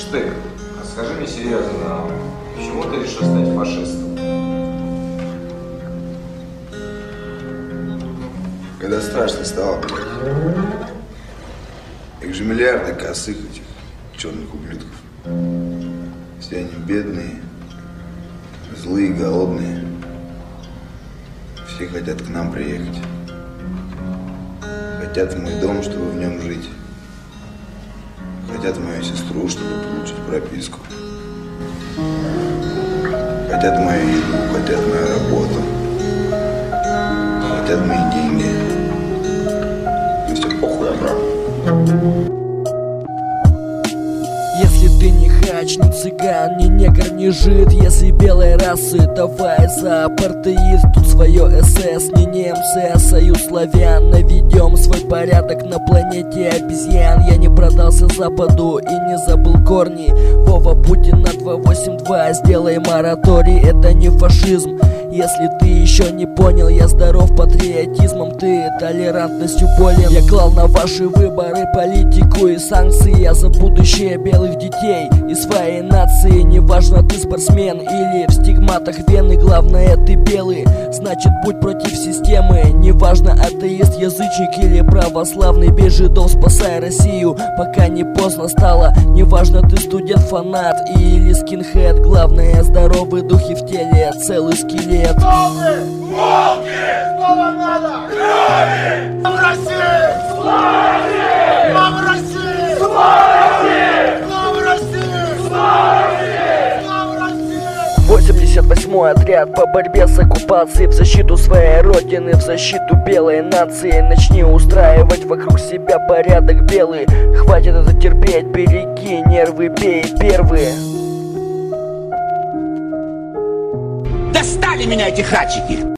Штык, а скажи мне серьезно, почему ты решил стать фашистом? Когда страшно стало, их же миллиарды косых этих черных ублюдков. Все они бедные, злые, голодные. Все хотят к нам приехать. Хотят в мой дом, чтобы в нем жить. Хотят мою сестру, чтобы получить прописку. Хотят мою еду, хотят мою работу. Хотят мои деньги. Ну все, похуй, я прав. Если ты не хач, не цыган, не негр, не жид, если белой расы, давай за апартеид. Тут свое СС, не немцы, а союз славян. Наведем свой порядок на планете обезьян. Я не продался Западу и не забыл корни. Вова Путин на 282, сделай мораторий, это не фашизм. Если ты еще не понял, я здоров патриотизмом, ты толерантностью болен. Я клал на ваши выборы политику и санкции. Я за будущее белых детей и своей нации. Неважно, ты спортсмен или в стигматах вены, главное, ты белый, значит будь против системы. Неважно, атеист, язычник или православный, бей жидов, спасай Россию, пока не поздно стало. Неважно, ты студент, фанат или скинхед, главное, здоровые духи в теле, целый скелет. Волки! Снова надо! Крови! Слава России! Слава России! Слава России! Слава России! 88-й отряд по борьбе с оккупацией, в защиту своей родины, в защиту белой нации. Начни устраивать вокруг себя порядок белый. Хватит это терпеть, береги нервы, бей первые. Достали меня эти хачики!